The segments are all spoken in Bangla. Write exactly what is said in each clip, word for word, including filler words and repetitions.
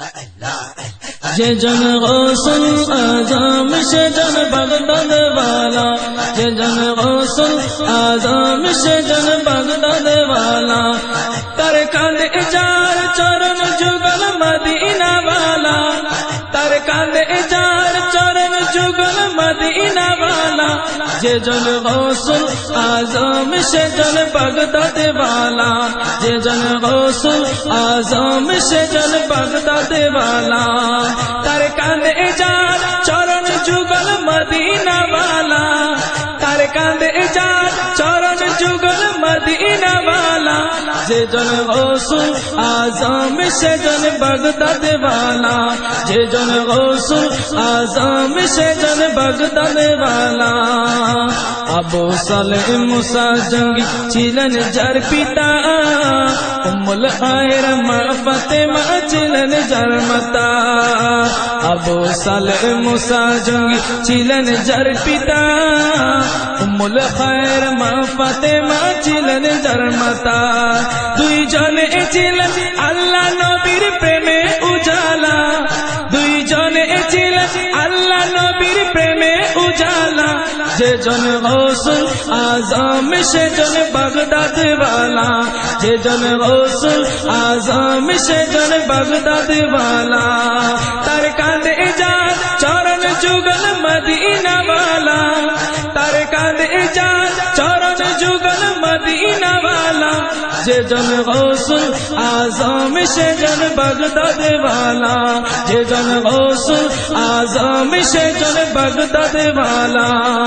যে জন গৌসুল আজম সে জন বাগদাদ वाला, যে জন গৌসুল আজম সে জন বাগদাদ वाला, তার কাঁধে যার চরণ যুগল মদিনা वाला, তার কাঁধে যার চরণ যুগল মদিনা वाला, যে জন গৌসুল আজম সে জন বাগদাদ वाला, যে জন গৌসুল আজম সে জন বাগদাদ वाला, তার কাঁধে যার চরণ যুগল মদিনা वाला, তার কাঁধে যার চরণ যুগল মদিনা वाला, যে জন গৌসুল আজম সে জন বাগদাদ वाला, যে জন গৌসুল আজম সে জন বাগদাদ वाला। আবু সালেহ মুসা জঙ্গি ছিলেন যার পিতা, উম্মুল খায়র মা ফাতেমা ছিলেন যার মাতা। আবু সালেহ মুসা জঙ্গি ছিলেন যার পিতা, উম্মুল খায়র মা ফাতেমা ছিলেন যার মাতা। দুইজনে ছিলেন আল্লাহ নবীর প্রেমে উজালা, দুইজনে ছিলেন আল্লাহ নবীর প্রেমে উজালা, যে জন গৌসুল আজম সে জন বাগদাদ वाला, যে জন গৌসুল আজম সে জন বাগদাদ वाला, তার কাঁধে যার চরণ যুগল মদিনা वाला, তার কাঁধে যার চরণ যুগল মদিনা वाला, যে জন গৌসুল আজম সে জন বাগদাদ वाला, যে জন গৌসুল আজম সে জন বাগদাদ वाला।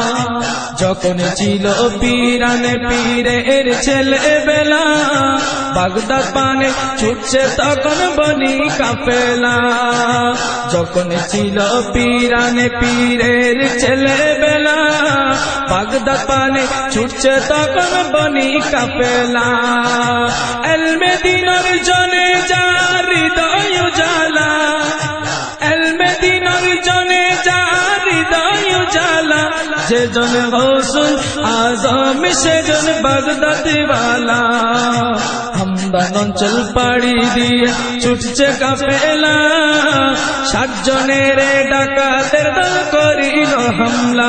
যখন ছিল পীরানে পীরের ছেলে বেলা, বাগদাদ পানে ছুটছে তখন বনি কাফেলা। যখন ছিল পীরানে পীরের ছেলে বেলা, বাগদাদ পানে ছুটছে তখন বনি কাফেলা। এলমে দিনের জনে যার হৃদয় উজালা, এলমে দিনের জনে যার হৃদয় উজালা, যে জন গৌসুল আজম সে জন বাগদাদ वाला। হামদান অঞ্চল পাড়ি দিয়ে ছুটছে কাফেলা, ষাট জনের ডাকাতের দল করিল হামলা।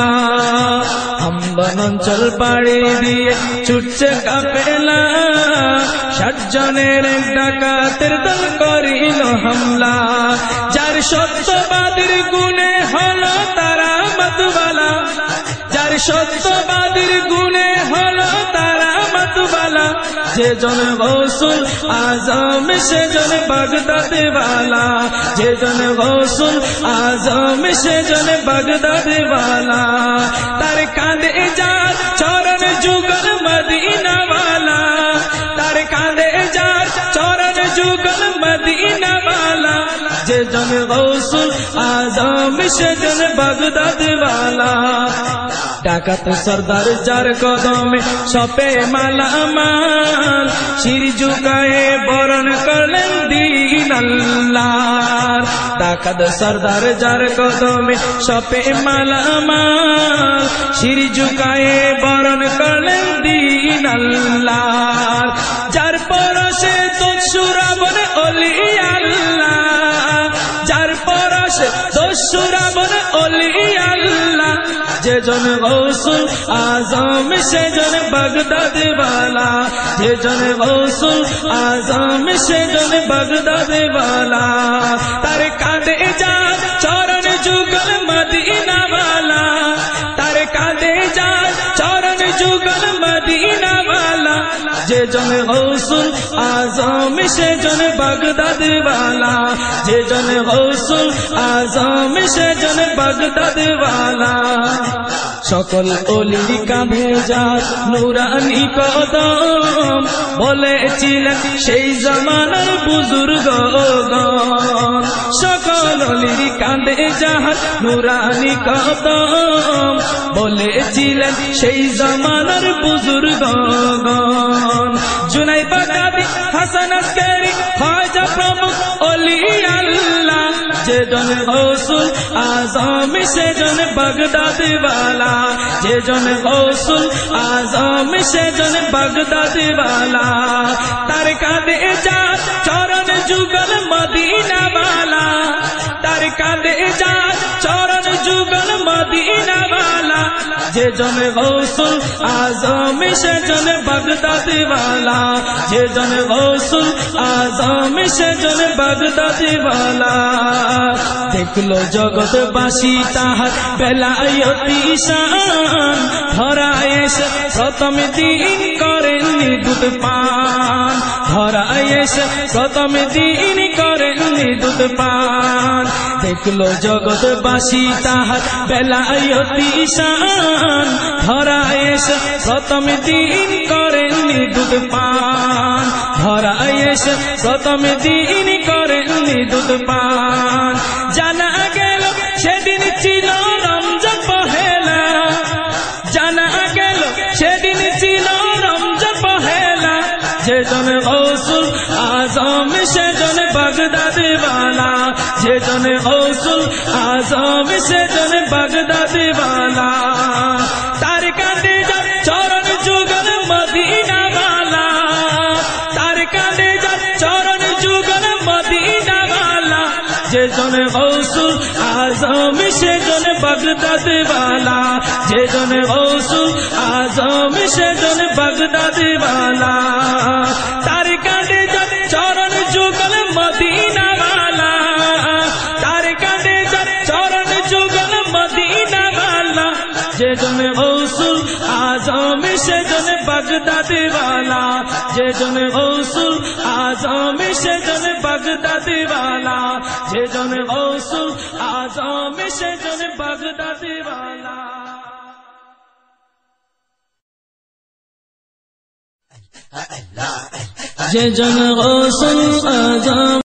হামদান অঞ্চল পাড়ি দিয়ে ছুটছে কাফেলা, ষাট জনের ডাকাতের দল করিল হামলা। যার সত্যবাদীর গুণে হলো তারা মতওয়ালা, যার সত্যবাদীর গুণে হলো তারা মতওয়ালা, যে জন গৌসুল আজম সে জন বাগদাদ वाला, যে জন গৌসুল আজম সে জন বাগদাদ वाला, তার কাঁধে যার চরণ যুগল মদিনা वाला, তার কাঁধে যার চরণ যুগল মদিনা वाला, যে জন গৌসুল আজম সে জন বাগদাদ वाला। ডাকাত সরদার যার কদমে সপে মালামাল, শির ঝুঁকায়ে বরণ করলেন দিন আল্লাহর। ডাকাত সরদার যার কদমে সপে মালামাল, শির ঝুঁকায়ে বরণ করলেন দিন আল্লাহর। যার পরশে দস্যুরা বনে ওলি আল্লাহ, যার পরশে দস্যুরা বনে ওলি আল্লাহ, যে জন গৌসুল আজম সে জন বাগদাদ वाला, যে জন গৌসুল আজম সে জন বাগদাদ वाला, তার কাঁধে যার চরণ যুগল মদিনা वाला, তার কাঁধে যার চরণ যুগল মদিনা वाला, যে জন গৌসুল আজম সে জন বাগদাদ वाला, যে জন গৌসুল আজম সে জন বাগদাদ वाला। সকল অলির কাঁধে যার নুরানি কদম, বলেছিলেন সেই জামানার বুজুর্গগণ। সকল অলির কাঁধে যার নুরানি কদম, বলেছিলেন সেই জামানার বুজুর্গগণ। জুনাই বাগদাদি, হাসান আসকারি, খাজা প্রমুখ অলি আল্লাহ, যে জন গৌসুল আজম সে জন বাগদাদ वाला, যে জন গৌসুল আজম সে জন বাগদাদ वाला, তার কাঁধে যার চরণ যুগল মদিনা वाला, যে জন গৌসুল আজম সে জন বাগদাদি ওয়ালা যে জন গৌসুল আজম সে জন বাগদাদি ওয়ালা দেখলো জগৎবাসী তাহার বেলায়তি শান ধরায় এসে প্রথম দিন করেননি দুধ পান ধরায় এসে প্রথম দিন করেননি দুধ পান দেখলো জগৎবাসী তাহার বেলায়তি শান ধরায় এসে প্রথম দিন করেননি দুধ পান ধরায় এসে প্রথম দিন করেননি দুধ পান জানা গেল সেদিন ছিল রমজান পহেলা জানা গেল সেদিন ছিল রমজান পহেলা যে জন গৌসুল আজম সে জন বাগদাদি ওয়ালা যে জন গৌসুল আজম সে জন বাগদাদি ওয়ালা তার কাঁধে যার চরণ যুগল মদিনা ওয়ালা তার কাঁধে যার চরণ যুগল মদিনা ওয়ালা যে জন গৌসুল আজম সে জন বাগদাদি ওয়ালা যে জন গৌসুল আজম সে জন বাগদাদি ওয়ালা তার কাঁধে যার চরণ যুগল মদিনা ওয়ালা তার কাঁধে যার চরণ যুগল মদিনা ওয়ালা যে জন গৌসুল আজম সে জন বাগদাদি ওয়ালা যে জন গৌসুল আজম সে জন বাগদাদি ওয়ালা যে জন গৌসুল আজম সে জন বাগদাদি ওয়ালা যে জন গৌসুল আজম